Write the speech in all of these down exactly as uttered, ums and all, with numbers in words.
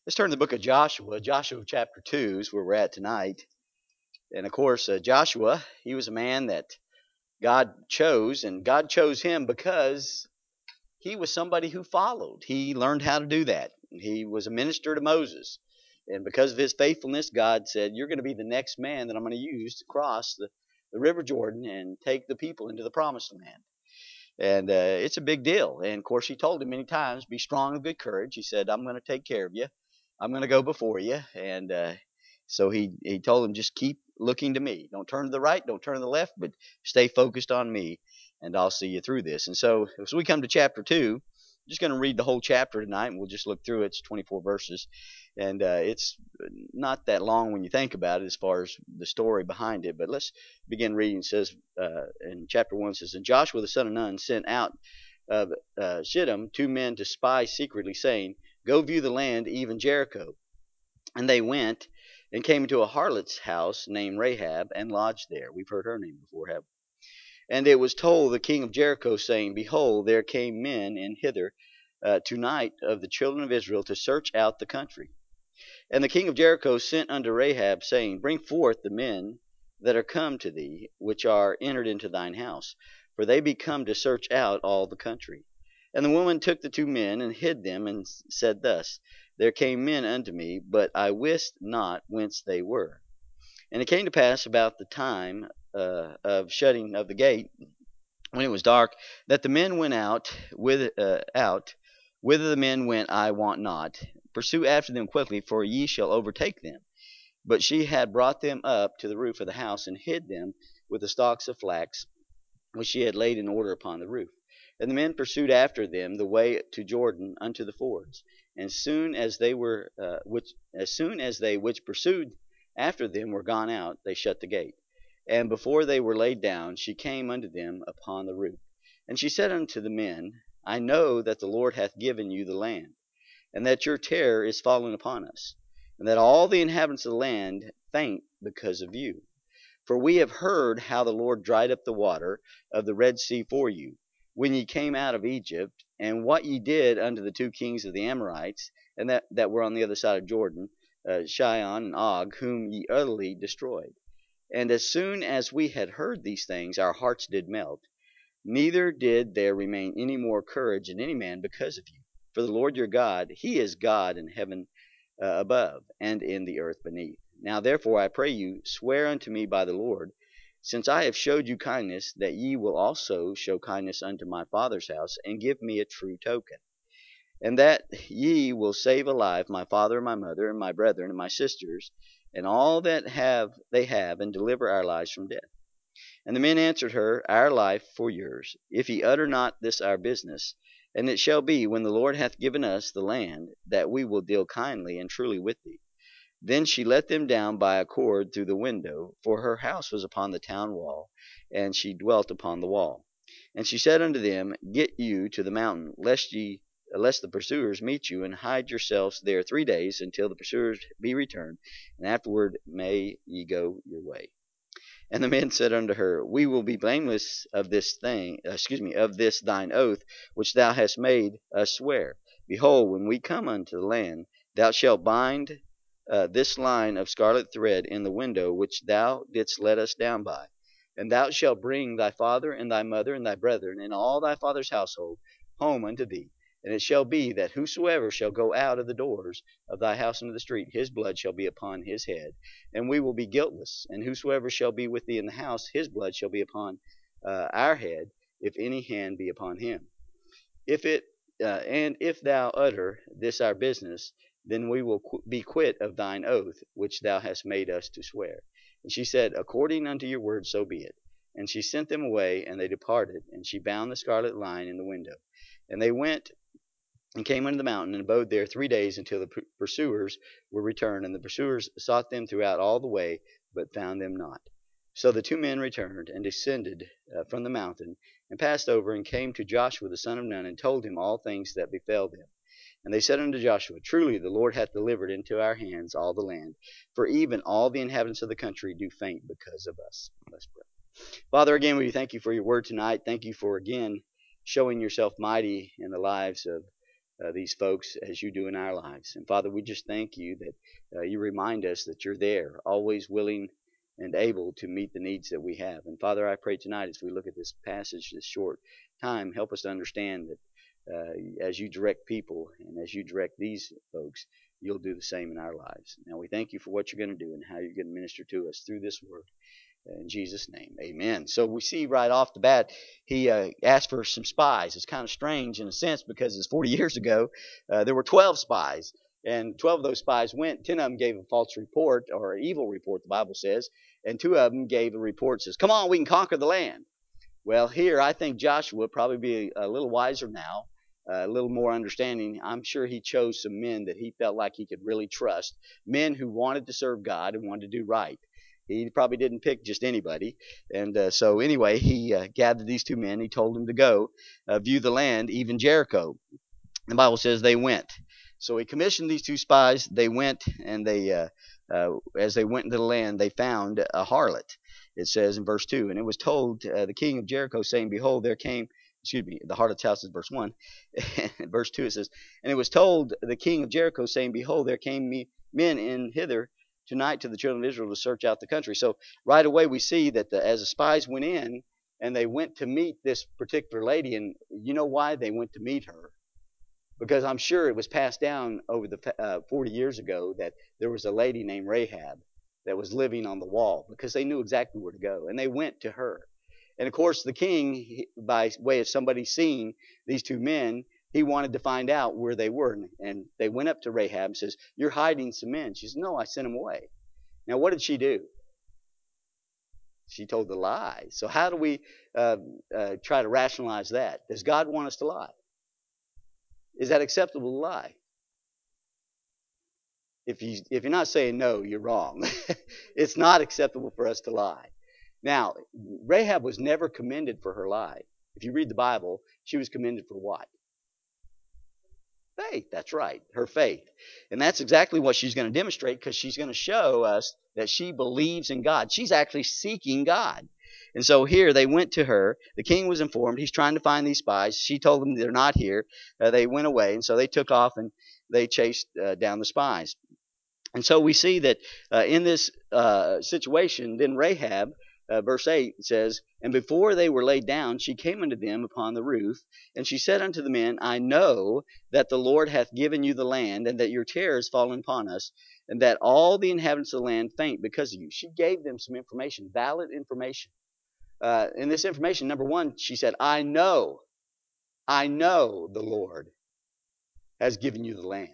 Let's turn to the book of Joshua. Joshua chapter two is where we're at tonight. And of course, uh, Joshua, he was a man that God chose, and God chose him because he was somebody who followed. He learned how to do that. He was a minister to Moses. And because of his faithfulness, God said, "You're going to be the next man that I'm going to use to cross the, the River Jordan and take the people into the promised land." And uh, it's a big deal. And of course, he told him many times, "Be strong and good courage." He said, "I'm going to take care of you. I'm going to go before you." And uh, so he, he told him, "Just keep looking to me. Don't turn to the right, don't turn to the left, but stay focused on me, and I'll see you through this." And so as we come to chapter two, I'm just going to read the whole chapter tonight, and we'll just look through it. It's twenty-four verses. And uh, it's not that long when you think about it as far as the story behind it. But let's begin reading. It says uh, in chapter one, it says, "And Joshua the son of Nun sent out of uh, Shittim two men to spy secretly, saying, 'Go view the land, even Jericho.' And they went and came into a harlot's house named Rahab, and lodged there." We've heard her name before, have we? "And it was told the king of Jericho, saying, Behold, there came men in hither uh, tonight of the children of Israel to search out the country. And the king of Jericho sent unto Rahab, saying, Bring forth the men that are come to thee, which are entered into thine house, for they be come to search out all the country. And the woman took the two men, and hid them, and said thus, There came men unto me, but I wist not whence they were. And it came to pass about the time uh, of shutting of the gate, when it was dark, that the men went out with uh, out whither the men went I want not. Pursue after them quickly, for ye shall overtake them. But she had brought them up to the roof of the house, and hid them with the stalks of flax, which she had laid in order upon the roof. And the men pursued after them the way to Jordan unto the fords. And soon as they were uh, which as soon as they which pursued after them were gone out, they shut the gate. And before they were laid down, she came unto them upon the roof. And she said unto the men, I know that the Lord hath given you the land, and that your terror is fallen upon us, and that all the inhabitants of the land faint because of you. For we have heard how the Lord dried up the water of the Red Sea for you, when ye came out of Egypt, and what ye did unto the two kings of the Amorites, and that, that were on the other side of Jordan, uh, Shion and Og, whom ye utterly destroyed. And as soon as we had heard these things, our hearts did melt, neither did there remain any more courage in any man because of you. For the Lord your God, he is God in heaven uh, above, and in the earth beneath. Now therefore I pray you, swear unto me by the Lord, since I have showed you kindness, that ye will also show kindness unto my father's house, and give me a true token, and that ye will save alive my father and my mother and my brethren and my sisters, and all that have they have, and deliver our lives from death. And the men answered her, Our life for yours, if ye utter not this our business. And it shall be, when the Lord hath given us the land, that we will deal kindly and truly with thee. Then she let them down by a cord through the window, for her house was upon the town wall, and she dwelt upon the wall. And she said unto them, Get you to the mountain, lest ye lest the pursuers meet you, and hide yourselves there three days, until the pursuers be returned, and afterward may ye go your way. And the men said unto her, We will be blameless of this thing, uh, excuse me, of this thine oath, which thou hast made us swear. Behold, when we come unto the land, thou shalt bind uh, this line of scarlet thread in the window which thou didst let us down by. And thou shalt bring thy father and thy mother and thy brethren and all thy father's household home unto thee. And it shall be that whosoever shall go out of the doors of thy house into the street, his blood shall be upon his head, and we will be guiltless. And whosoever shall be with thee in the house, his blood shall be upon uh, our head, if any hand be upon him. If it uh, and if thou utter this our business, then we will qu- be quit of thine oath which thou hast made us to swear. And she said, According unto your word, so be it. And she sent them away, and they departed. And she bound the scarlet line in the window. And they went and came unto the mountain, and abode there three days, until the pursuers were returned. And the pursuers sought them throughout all the way, but found them not. So the two men returned, and descended uh, from the mountain, and passed over, and came to Joshua the son of Nun, and told him all things that befell them. And they said unto Joshua, Truly the Lord hath delivered into our hands all the land, for even all the inhabitants of the country do faint because of us. Let's pray. Father, again, we thank you for your word tonight. Thank you for, again, showing yourself mighty in the lives of uh, these folks as you do in our lives. And Father, we just thank you that uh, you remind us that you're there, always willing and able to meet the needs that we have. And Father, I pray tonight as we look at this passage, this short time, help us to understand that uh, as you direct people and as you direct these folks, you'll do the same in our lives. Now we thank you for what you're going to do and how you're going to minister to us through this word. In Jesus' name, amen. So we see right off the bat, he uh, asked for some spies. It's kind of strange in a sense because it's forty years ago. Uh, there were twelve spies, and twelve of those spies went. ten of them gave a false report or an evil report, the Bible says, and two of them gave a report that says, come on, we can conquer the land. Well, here I think Joshua would probably be a little wiser now, uh, a little more understanding. I'm sure he chose some men that he felt like he could really trust, men who wanted to serve God and wanted to do right. He probably didn't pick just anybody. And uh, so anyway, he uh, gathered these two men. He told them to go uh, view the land, even Jericho. The Bible says they went. So he commissioned these two spies. They went, and they, uh, uh, as they went into the land, they found a harlot. It says in verse two, and it was told uh, the king of Jericho, saying, behold, there came, excuse me, the harlot's house is verse one. Verse two it says, and it was told the king of Jericho, saying, behold, there came me men in hither tonight to the children of Israel to search out the country. So right away we see that the, as the spies went in, and they went to meet this particular lady, and you know why they went to meet her? Because I'm sure it was passed down over the uh, forty years ago that there was a lady named Rahab that was living on the wall, because they knew exactly where to go, and they went to her. And of course, the king, by way of somebody seeing these two men, he wanted to find out where they were. And they went up to Rahab and says, you're hiding some men. She says, no, I sent them away. Now, what did she do? She told the lie. So how do we uh, uh, try to rationalize that? Does God want us to lie? Is that acceptable to lie? If, you, if you're not saying no, you're wrong. It's not acceptable for us to lie. Now, Rahab was never commended for her lie. If you read the Bible, she was commended for what? Faith. That's right. Her faith. And that's exactly what she's going to demonstrate, because she's going to show us that she believes in God. She's actually seeking God. And so here they went to her. The king was informed. He's trying to find these spies. She told them they're not here. Uh, they went away. And so they took off and they chased uh, down the spies. And so we see that uh, in this uh, situation, then Rahab, uh, verse eight says, and before they were laid down, she came unto them upon the roof, and she said unto the men, I know that the Lord hath given you the land, and that your terror is fallen upon us, and that all the inhabitants of the land faint because of you. She gave them some information, valid information. Uh, in this information, number one, she said, I know, I know the Lord has given you the land.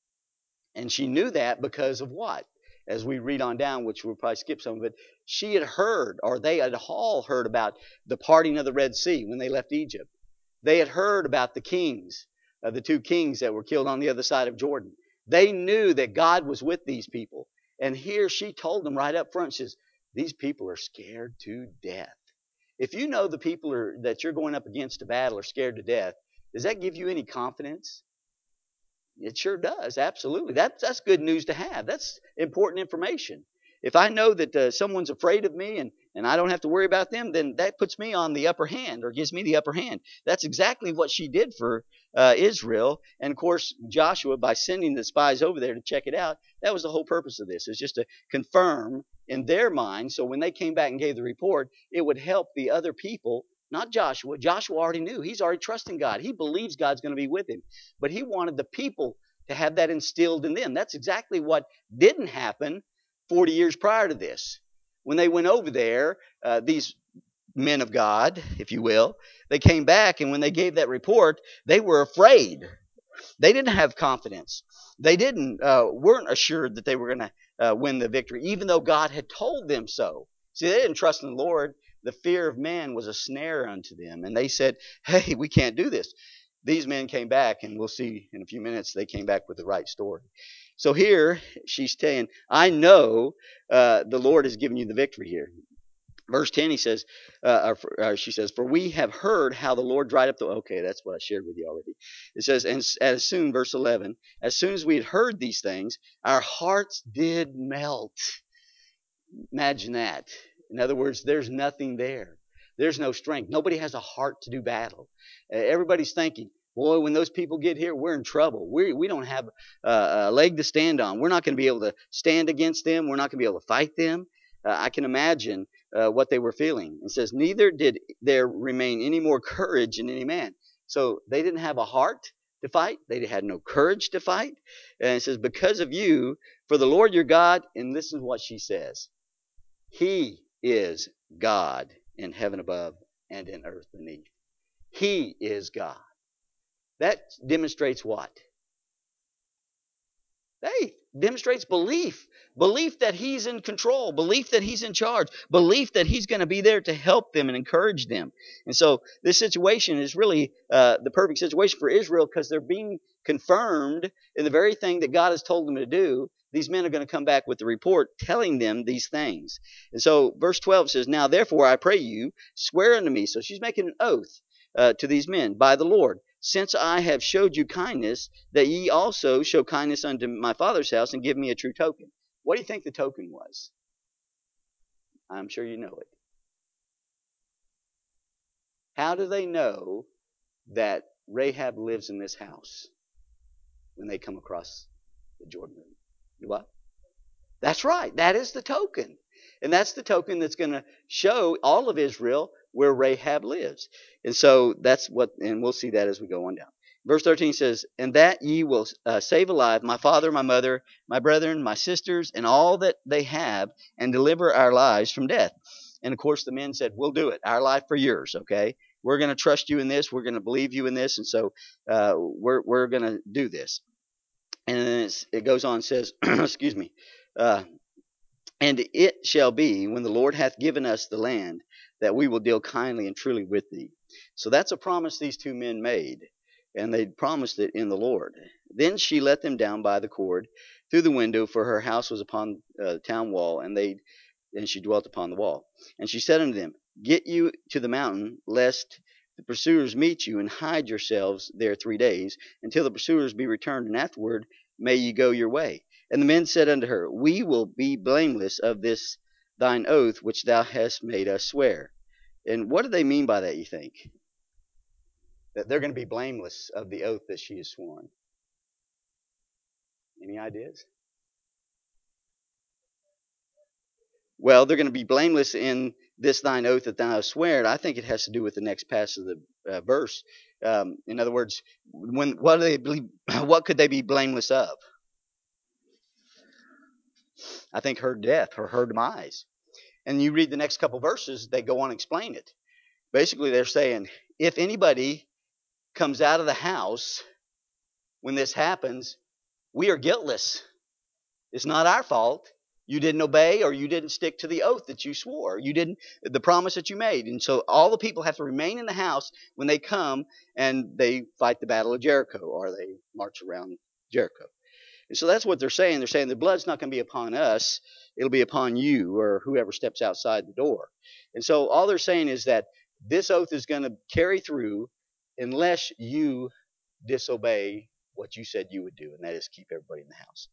And she knew that because of what? As we read on down, which we'll probably skip some of it, she had heard, or they had all heard about the parting of the Red Sea when they left Egypt. They had heard about the kings, uh, the two kings that were killed on the other side of Jordan. They knew that God was with these people. And here she told them right up front, she says, these people are scared to death. If you know the people are, that you're going up against a battle are scared to death, does that give you any confidence? It sure does. Absolutely. That's, that's good news to have. That's important information. If I know that uh, someone's afraid of me and, and I don't have to worry about them, then that puts me on the upper hand, or gives me the upper hand. That's exactly what she did for uh, Israel. And of course, Joshua, by sending the spies over there to check it out, that was the whole purpose of this, is just to confirm in their mind. So when they came back and gave the report, it would help the other people. Not Joshua. Joshua already knew. He's already trusting God. He believes God's going to be with him. But he wanted the people to have that instilled in them. That's exactly what didn't happen forty years prior to this. When they went over there, uh, these men of God, if you will, they came back, and when they gave that report, they were afraid. They didn't have confidence. They didn't uh, weren't assured that they were going to uh, win the victory, even though God had told them so. See, they didn't trust in the Lord. The fear of man was a snare unto them. And they said, hey, we can't do this. These men came back, and we'll see in a few minutes, they came back with the right story. So here she's saying, I know uh, the Lord has given you the victory here. Verse ten, he says, uh, or, or she says, for we have heard how the Lord dried up the... Okay, that's what I shared with you already. It says, and as soon, verse eleven, as soon as we had heard these things, our hearts did melt. Imagine that. In other words, there's nothing there. There's no strength. Nobody has a heart to do battle. Uh, everybody's thinking, Boy, when those people get here, we're in trouble. We we don't have uh, a leg to stand on. We're not going to be able to stand against them. We're not going to be able to fight them. Uh, I can imagine uh, what they were feeling. It says, neither did there remain any more courage in any man. So they didn't have a heart to fight. They had no courage to fight. And it says, because of you, for the Lord your God, and listen to what she says. He is God in heaven above and in earth beneath. He is God. That demonstrates what? Faith. Demonstrates belief. Belief that he's in control. Belief that he's in charge. Belief that he's going to be there to help them and encourage them. And so this situation is really uh, the perfect situation for Israel because they're being confirmed in the very thing that God has told them to do. These men are going to come back with the report telling them these things. And so verse twelve says, now therefore I pray you, swear unto me. So she's making an oath uh, to these men by the Lord. Since I have showed you kindness, that ye also show kindness unto my father's house and give me a true token. What do you think the token was? I'm sure you know it. How do they know that Rahab lives in this house when they come across the Jordan River? What? That's right. That is the token. And that's the token that's going to show all of Israel where Rahab lives. And so that's what, and we'll see that as we go on down. Verse thirteen says, and that ye will uh, save alive my father, my mother, my brethren, my sisters, and all that they have, and deliver our lives from death. And of course the men said, we'll do it. Our life for yours, okay? We're going to trust you in this. We're going to believe you in this. And so uh, we're, we're going to do this. And then it goes on and says, excuse me, uh, and it shall be, when the Lord hath given us the land, that we will deal kindly and truly with thee. So that's a promise these two men made, and they promised it in the Lord. Then she let them down by the cord through the window, for her house was upon uh, the town wall, and they and she dwelt upon the wall. And she said unto them, get you to the mountain, lest the pursuers meet you, and hide yourselves there three days, until the pursuers be returned, and afterward may ye go your way. And the men said unto her, we will be blameless of this thine oath which thou hast made us swear. And what do they mean by that, you think? That they're going to be blameless of the oath that she has sworn. Any ideas? Well, they're going to be blameless in this thine oath that thou hast sworn. I think it has to do with the next passage of the uh, verse. Um, in other words, when what do they believe? What could they be blameless of? I think her death or her demise. And you read the next couple verses, they go on and explain it. Basically, they're saying, if anybody comes out of the house when this happens, we are guiltless. It's not our fault. You didn't obey, or you didn't stick to the oath that you swore. You didn't, the promise that you made. And so all the people have to remain in the house when they come and they fight the battle of Jericho, or they march around Jericho. And so that's what they're saying. They're saying the blood's not going to be upon us. It'll be upon you or whoever steps outside the door. And so all they're saying is that this oath is going to carry through unless you disobey what you said you would do, and that is keep everybody in the house.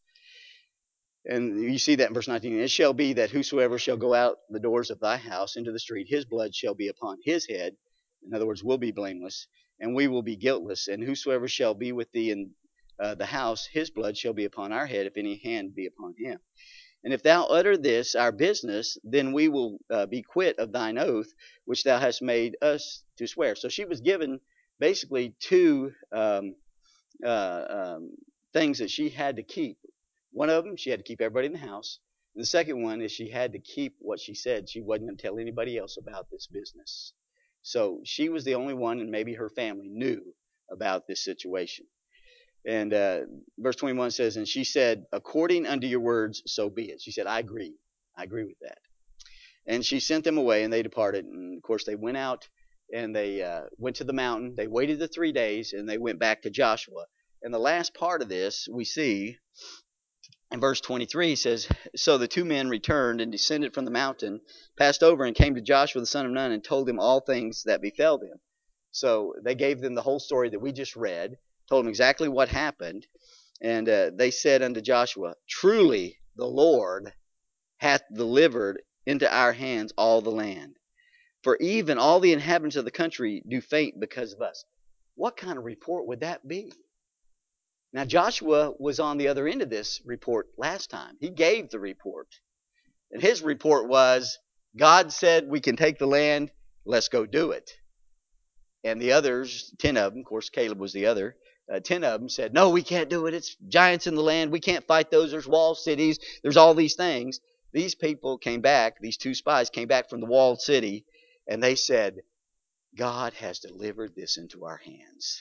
And you see that in verse nineteen. It shall be that whosoever shall go out the doors of thy house into the street, his blood shall be upon his head. In other words, we'll be blameless, and we will be guiltless. And whosoever shall be with thee in uh, the house, his blood shall be upon our head, if any hand be upon him. And if thou utter this our business, then we will uh, be quit of thine oath, which thou hast made us to swear. So she was given basically two um, uh, um, things that she had to keep. One of them, she had to keep everybody in the house. And the second one is she had to keep what she said. She wasn't going to tell anybody else about this business. So she was the only one, and maybe her family knew about this situation. And uh, verse twenty-one says, and she said, according unto your words, so be it. She said, I agree. I agree with that. And she sent them away, and they departed. And of course, they went out and they uh, went to the mountain. They waited the three days, and they went back to Joshua. And the last part of this we see in verse twenty-three says, so the two men returned and descended from the mountain, passed over, and came to Joshua the son of Nun, and told him all things that befell them. So they gave them the whole story that we just read, told them exactly what happened. And uh, they said unto Joshua, truly the Lord hath delivered into our hands all the land. For even all the inhabitants of the country do faint because of us. what kind of report would that be? Now, Joshua was on the other end of this report last time. He gave the report. And his report was, God said we can take the land, let's go do it. And the others, ten of them, of course Caleb was the other, uh, ten of them said, no, we can't do it. It's giants in the land. We can't fight those. There's walled cities. There's all these things. These people came back, these two spies came back from the walled city, and they said, God has delivered this into our hands.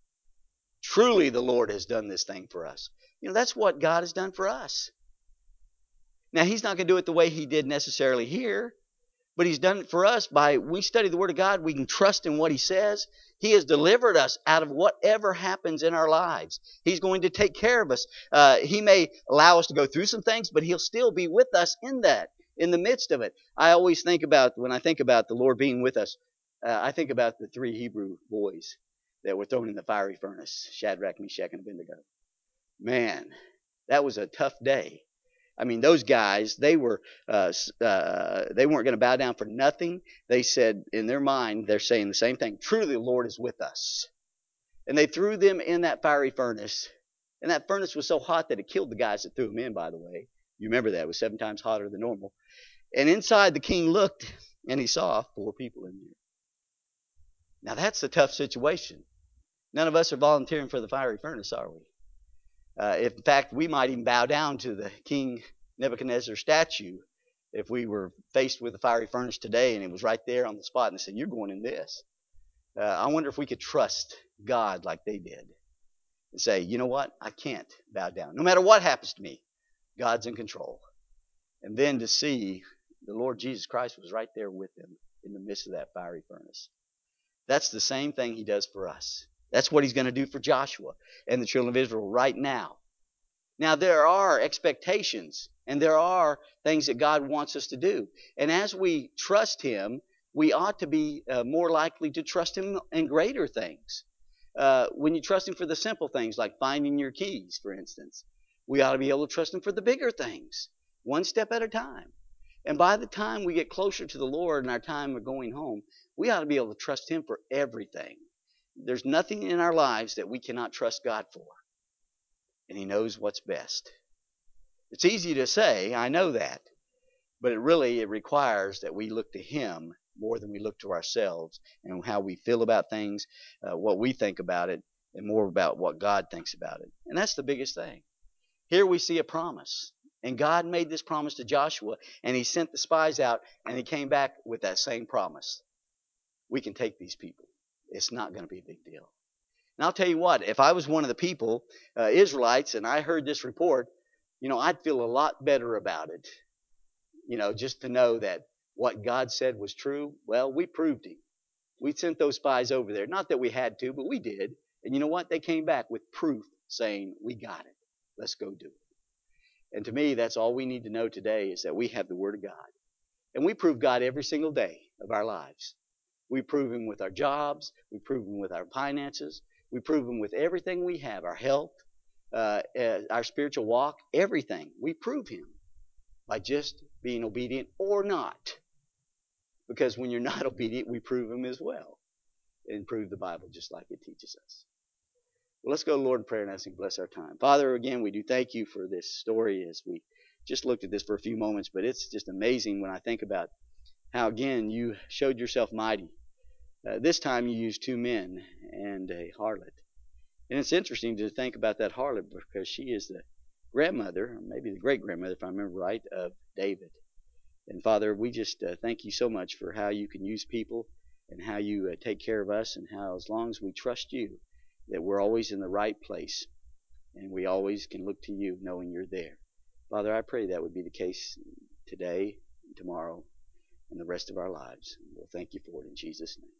Truly the Lord has done this thing for us. You know, that's what God has done for us. Now, he's not going to do it the way he did necessarily here, but he's done it for us by, we study the Word of God, we can trust in what he says. He has delivered us out of whatever happens in our lives. He's going to take care of us. Uh, he may allow us to go through some things, but he'll still be with us in that, in the midst of it. I always think about, when I think about the Lord being with us, uh, I think about the three Hebrew boys that were thrown in the fiery furnace, Shadrach, Meshach, and Abednego. Man, that was a tough day. I mean, those guys, they were uh, uh, they weren't going to bow down for nothing. They said, in their mind, they're saying the same thing. Truly, the Lord is with us. And they threw them in that fiery furnace. And that furnace was so hot that it killed the guys that threw them in, by the way. You remember that. It was seven times hotter than normal. And inside, the king looked, and he saw four people in there. Now, that's a tough situation. None of us are volunteering for the fiery furnace, are we? Uh, if, in fact, we might even bow down to the King Nebuchadnezzar statue if we were faced with a fiery furnace today and it was right there on the spot and said, you're going in this. Uh, I wonder if we could trust God like they did and say, you know what? I can't bow down. No matter what happens to me, God's in control. And then to see the Lord Jesus Christ was right there with them in the midst of that fiery furnace. That's the same thing he does for us. That's what he's going to do for Joshua and the children of Israel right now. Now, there are expectations and there are things that God wants us to do. And as we trust him, we ought to be uh, more likely to trust him in greater things. Uh, when you trust him for the simple things like finding your keys, for instance, we ought to be able to trust him for the bigger things, one step at a time. And by the time we get closer to the Lord in our time of going home, we ought to be able to trust him for everything. There's nothing in our lives that we cannot trust God for. And he knows what's best. It's easy to say, I know that. But it really, it requires that we look to him more than we look to ourselves and how we feel about things, uh, what we think about it, and more about what God thinks about it. And that's the biggest thing. Here we see a promise. And God made this promise to Joshua, and he sent the spies out, and he came back with that same promise. We can take these people. It's not going to be a big deal. And I'll tell you what, if I was one of the people, uh, Israelites, and I heard this report, you know, I'd feel a lot better about it. You know, just to know that what God said was true. Well, we proved him. We sent those spies over there. Not that we had to, but we did. And you know what? They came back with proof saying, we got it. Let's go do it. And to me, that's all we need to know today is that we have the Word of God. And we prove God every single day of our lives. We prove him with our jobs. We prove him with our finances. We prove him with everything we have, our health, uh, uh, our spiritual walk, everything. We prove him by just being obedient or not. Because when you're not obedient, we prove him as well. And prove the Bible just like it teaches us. Well, let's go to the Lord in prayer and ask him to bless our time. Father, again, we do thank you for this story as we just looked at this for a few moments. But it's just amazing when I think about how, again, you showed yourself mighty. Uh, this time you used two men and a harlot. And it's interesting to think about that harlot because she is the grandmother, or maybe the great-grandmother, if I remember right, of David. And Father, we just uh, thank you so much for how you can use people and how you uh, take care of us and how as long as we trust you, that we're always in the right place and we always can look to you knowing you're there. Father, I pray that would be the case today, tomorrow, and the rest of our lives. We'll thank you for it in Jesus' name.